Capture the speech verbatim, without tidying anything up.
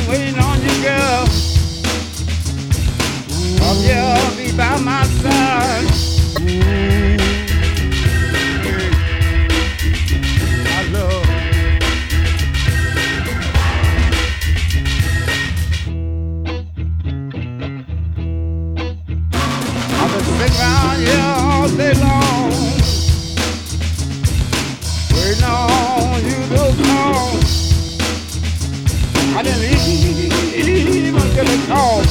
waiting on you, girl. Hope you'll be by my side. My love. I've been sitting around here all day long, waiting on you to come. I didn't even get a call